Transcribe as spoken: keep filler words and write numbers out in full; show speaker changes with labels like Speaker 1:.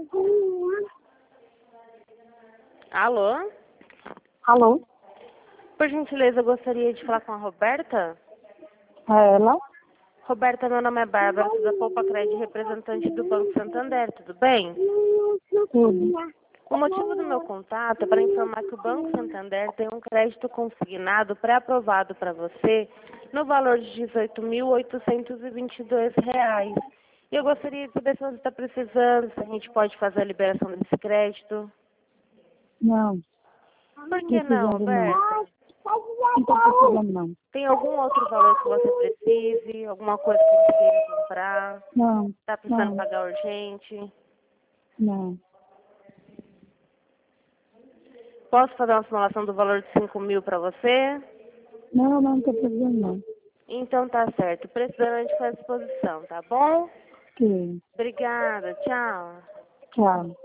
Speaker 1: Alô?
Speaker 2: Alô?
Speaker 1: Por gentileza, eu gostaria de falar com a Roberta.
Speaker 2: É ela?
Speaker 1: Roberta, meu nome é Bárbara, sou da Poupa Crédito, representante do Banco Santander, tudo bem?
Speaker 2: Tudo.
Speaker 1: O motivo do meu contato é para informar que o Banco Santander tem um crédito consignado pré-aprovado para você no valor de dezoito mil oitocentos e vinte e dois reais. E eu gostaria de saber se você está precisando, se a gente pode fazer a liberação desse crédito.
Speaker 2: Não.
Speaker 1: Por que não,
Speaker 2: Precisando não.
Speaker 1: Roberta?
Speaker 2: Não tô precisando não.
Speaker 1: Tem algum outro valor que você precise? Alguma coisa que você queira comprar?
Speaker 2: Não.
Speaker 1: Está precisando
Speaker 2: Não.
Speaker 1: pagar urgente?
Speaker 2: Não.
Speaker 1: Posso fazer uma simulação do valor de cinco mil para você?
Speaker 2: Não, não tô precisando não.
Speaker 1: Então tá certo. Precisando a gente fica à disposição, tá bom?
Speaker 2: Ok.
Speaker 1: Obrigada. Tchau.
Speaker 2: Tchau.